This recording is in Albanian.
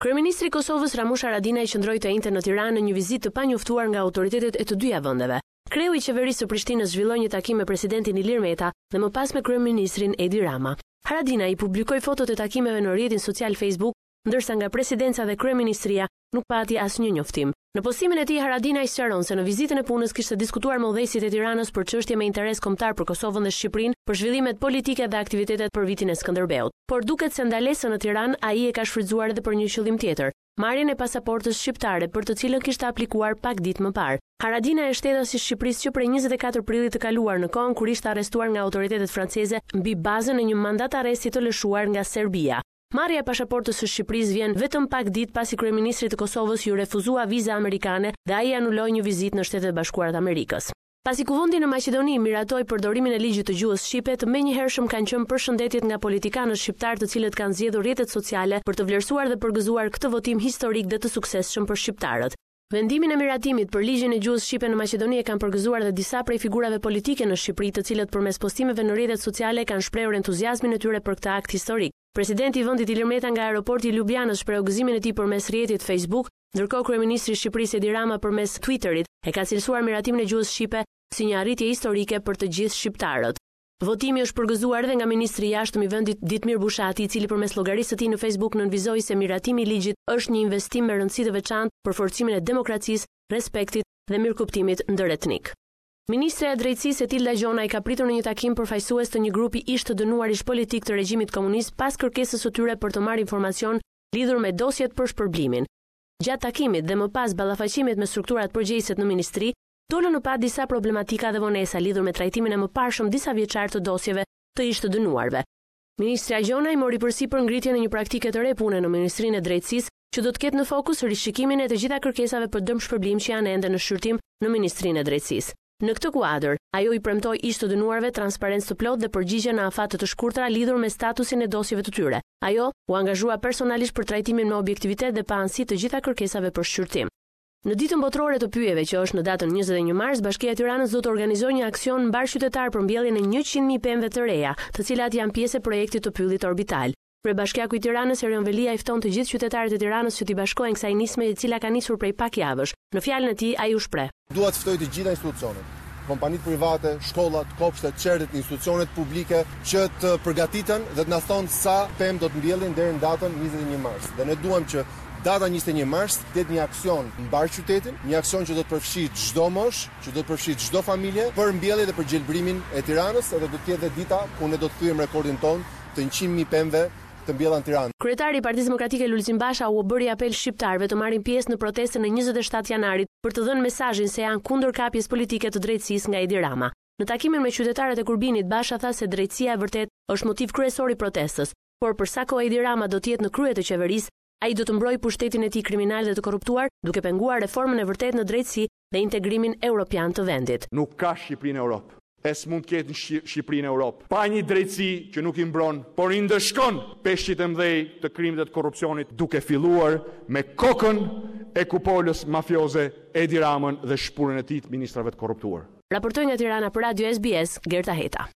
Kryeministri i Kosovës Ramush Haradinaj qëndroi të njëjtën në Tiranë në një vizitë të panjoftuar nga autoritetet e të dyja vendeve. Kreu i qeverisë së Prishtinës zhvilloi një takim me presidentin Ilir Meta dhe më pas me kryeministrin Edi Rama. Haradinaj publikoi fotot e takimeve në rrjetin social Facebook, ndërsa nga presidenca dhe kryeministria nuk pati asnjë njoftim. Në postimin e tij Haradinaj sqaron se në vizitën e punës kishte diskutuar me udhëheqësit e Tiranës për çështje me interes kombëtar për Kosovën dhe Shqipërinë, për zhvillimet politike dhe aktivitetet për vitin e Skënderbeut. Por duket se ndalesën në Tiranë ai e ka shfrytzuar edhe për një qëllim tjetër, marrjen e pasaportës shqiptare për të cilën kishte aplikuar pak ditë më parë. Haradinaj është shtedhës i Shqipërisë që prej 24 prillit të kaluar në kohën kur ishte arrestuar nga autoritetet franceze mbi bazën e një mandat arresti të lëshuar nga Serbia. Marrja e pasaportës së Shqipërisë vjen vetëm pak ditë pasi kryeministri i Kosovës ju refuzua viza amerikane dhe ai anuloi një vizitë në Shtetet e Bashkuara të Amerikës. Pasi kuvendi në Maqedoni miratoi përdorimin e ligjit të gjuhës shqipe, të menjëhershëm kanë qenë përshëndetjet nga politikanët shqiptar të cilët kanë zgjedhur rrjetet sociale për të vlerësuar dhe përgëzuar këtë votim historik dhe të suksesshëm për shqiptarët. Vendimin e miratimit për ligjin e gjuhës shqipe në Maqedoni e kanë përgëzuar dhe disa prej figurave politike në Shqipëri, të cilët përmes postimeve në rrjetet sociale kanë shprehur entuziazmin e tyre për këtë akt historik. Presidenti i vendit Ilir Meta nga aeroporti i Ljubljanës shpreu gëzimin e tij përmes rrjetit Facebook, ndërkohë kryeministri i Shqipërisë Edi Rama përmes Twitterit e ka cilësuar miratimin e gjuhës shqipe si një arritje historike për të gjithë shqiptarët. Votimi është përgëzuar edhe nga ministri i jashtëm i vendit Ditmir Bushati, i cili përmes llogarisë së tij në Facebook nënvizoi se miratimi i ligjit është një investim me rëndësi të veçantë për forcimin e demokracisë, respektit dhe mirëkuptimit ndëretnik. Ministrja e Drejtësisë Etilda Gjonaj ka pritur në një takim përfaqësues të një grupi ish të dënuarish politik të regjimit komunist pas kërkesës së tyre për të marrë informacion lidhur me dosjet për shpërblimin. Gjatë takimit dhe më pas ballafaqimit me strukturat përgjegjëse në ministri, dolën në pa disa problematika dhe vonesa lidhur me trajtimin e mëparshëm disa vjeçar të dosjeve të ish të dënuarve. Ministrja Gjonaj mori përsipër ngritjen e një praktike të re pune në Ministrinë e Drejtësisë, që do të ketë në fokus rishikimin e të gjitha kërkesave për dëm shpërblim që janë ende në shqyrtim në Ministrinë e Drejtësisë. Në këtë kuadër, ajo i premtoi ish të dënuarve transparencë të plotë dhe përgjigje në afate të shkurtra lidhur me statusin e dosjeve të tyre. Ajo u angazhua personalisht për trajtimin me objektivitet dhe pa anësi të gjitha kërkesave për shqyrtim. Në ditën botërore të pyjeve, që është në datën 21 mars, Bashkia e Tiranës do të organizojë një aksion mbarqytetar për mbjelljen e 100.000 pemëve të reja, të cilat janë pjesë e projektit të pyllit orbital. Kryebashkiaku i Tiranës Erion Velia i fton të gjithë qytetarët e Tiranës që t'i bashkohen kësaj nisme, e cila ka nisur prej pak javësh. Në fjalën e tij ai u shpreh: "Dua të ftoj të gjitha institucionet, kompanitë private, shkollat, kopshtet, qertet, institucionet publike që të përgatiten dhe të na thonë sa pemë do të mbjellin deri në datën 21 mars. Dhe ne duam që data 21 mars të jetë një aksion mbar qytetin, një aksion që do të përfshijë çdo moshë, që do të përfshijë çdo familje për mbjellje dhe për gjelbrimin e Tiranës, edhe do të jetë dhe dita ku ne do të thyejmë rekordin ton të 100.000 pemëve të mbjellën në Tiranë. Kryetari i Partisë Demokratike Lulzim Basha u bëri apel shqiptarëve të marrin pjesë në protestën e 27 janarit për të dhënë mesazhin se janë kundër kapjes politike të drejtësisë nga Edi Rama. Në takimin me qytetarët e Kurbinit, Basha tha se drejtësia e vërtet është motiv kryesor i protestës, por për sa kohë Edi Rama do të jetë në krye të qeverisë, ai do të mbrojë pushtetin e tij kriminal dhe të korruptuar, duke penguar reformën e vërtetë në drejtësi dhe integrimin europian të vendit. Nuk ka Shqipëri në Europë. Mund të ketë në Shqipëri në Europë. Pa një drejtësi që nuk i mbron, por i ndëshkon peshqit e mëdhej të krimit dhe të korrupsionit, duke filluar me kokën e kupolës mafioze Edi Ramën dhe shpurën e tij të ministrave të korruptuar. Raportoi nga Tirana për Radio SBS, Gerta Heta.